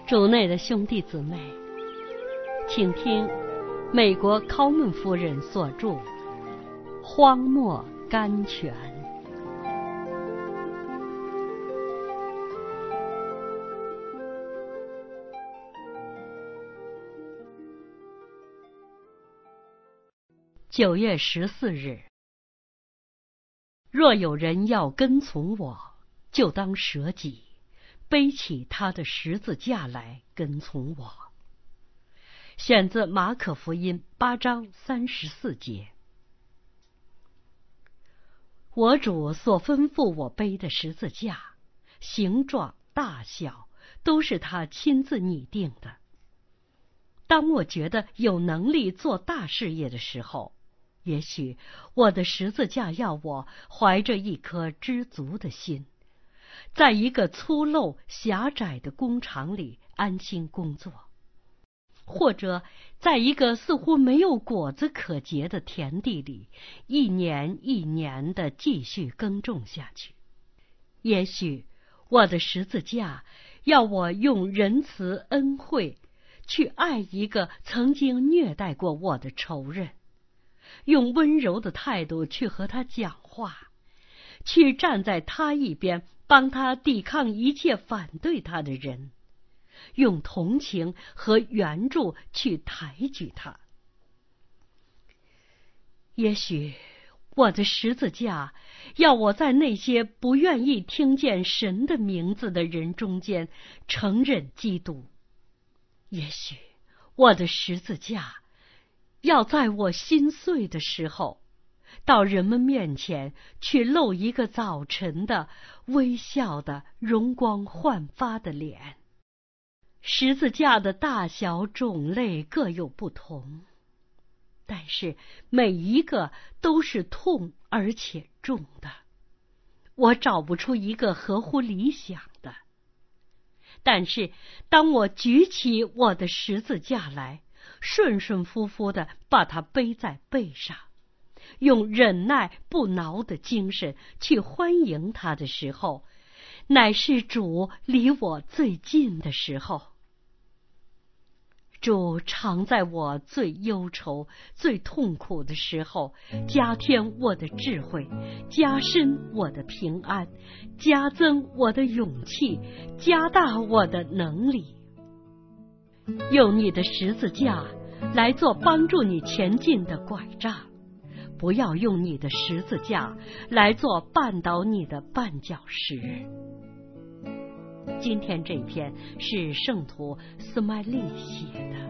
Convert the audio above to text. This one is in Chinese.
主内的兄弟姊妹，请听美国考门夫人所著《荒漠甘泉》。9月14日，若有人要跟从我，就当舍己，背起他的十字架来跟从我。选自马可福音8章34节。我主所吩咐我背的十字架，形状大小都是他亲自拟定的。当我觉得有能力做大事业的时候，也许我的十字架要我怀着一颗知足的心，在一个粗陋狭窄的工厂里安心工作，或者在一个似乎没有果子可结的田地里一年一年地继续耕种下去。也许我的十字架要我用仁慈恩惠去爱一个曾经虐待过我的仇人，用温柔的态度去和他讲话，去站在他一边，帮他抵抗一切反对他的人，用同情和援助去抬举他。也许我的十字架要我在那些不愿意听见神的名字的人中间承认基督。也许我的十字架要在我心碎的时候，到人们面前去露一个早晨的微笑的容光焕发的脸。十字架的大小种类各有不同，但是每一个都是痛而且重的。我找不出一个合乎理想的，但是当我举起我的十字架来，顺顺服服地把它背在背上，用忍耐不挠的精神去欢迎它的时候，乃是主离我最近的时候。主常在我最忧愁最痛苦的时候加添我的智慧，加深我的平安，加增我的勇气，加大我的能力。用你的十字架来做帮助你前进的拐杖，不要用你的十字架来做绊倒你的绊脚石。今天这篇是圣徒斯麦利写的。